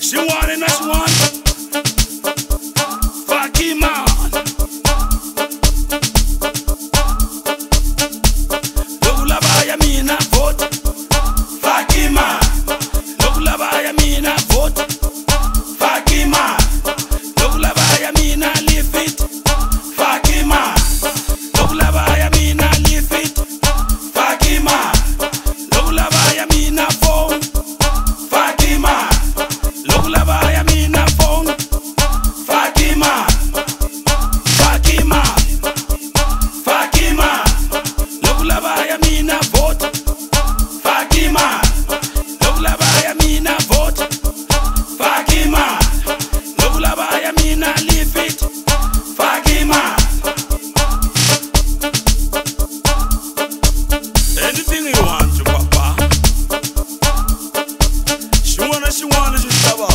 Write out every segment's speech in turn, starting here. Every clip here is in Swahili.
xin'wana na xin'wana Fakima loko lava ya mina vote Fakima loko lava ya mina vote Fakima loko lava ya mina leave it Fakima loko lava ya mina leave it Fakima loko lava ya mina phone Fakima loko lava ya mina phone Fakima Fakima Fakima loko lava ya mina vote Fakima loko lava ya mina vote Fakima loko lava ya mina leave it Fakima anything you want to papa xin'wana xin'wana xi xava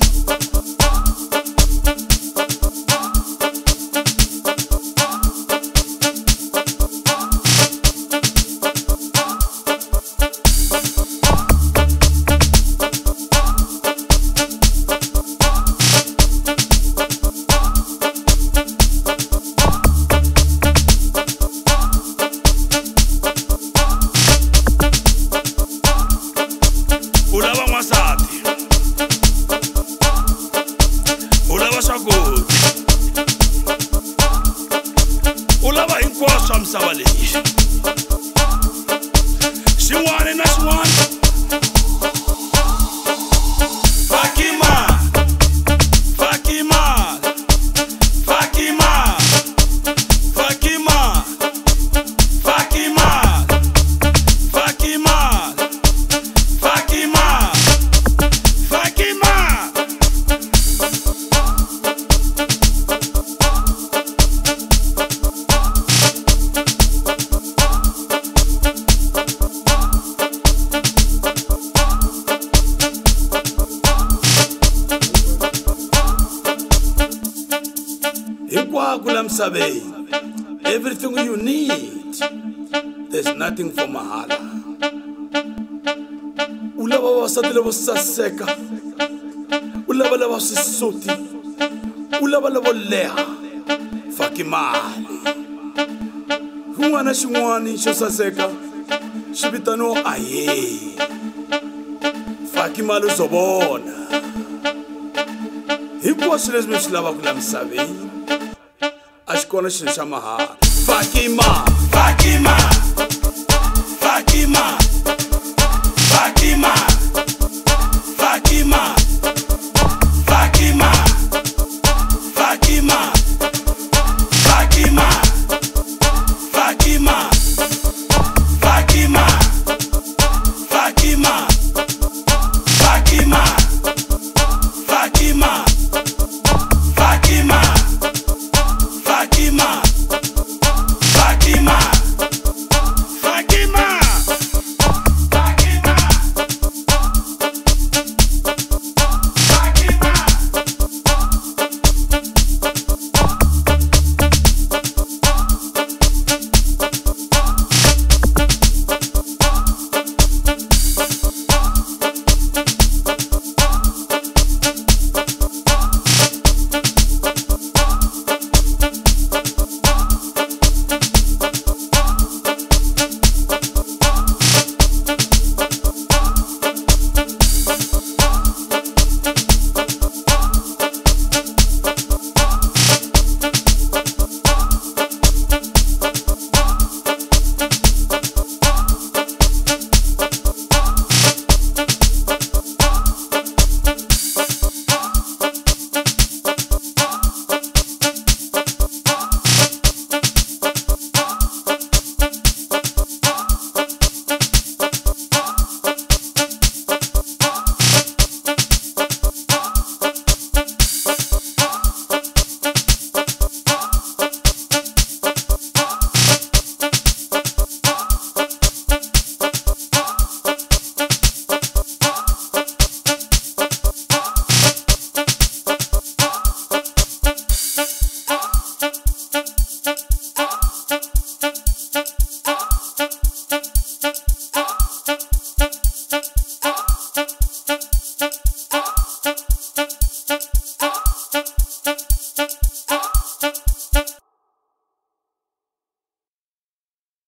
ulava n'wansati ulava swakudya ulava hinkwaswo swa misava leyi xin'wana na xin'wana Fakima Fakima Fakima Fakima Fakima Fakima Fakima Fakima hinkwako la misaveni everything you need there's nothing for mahala ulava vavasati lavo saseka ulava lava swisoti ulava lavo leha Fakimali kun'wana xin'wana xo saseka xi vitaniwa aye Fakimali uzovona hinkwaswo leswi mi swi lavaka la misaveni a xi kona xilo xa mahala Fakima Fakima Fakima Fakima Fakima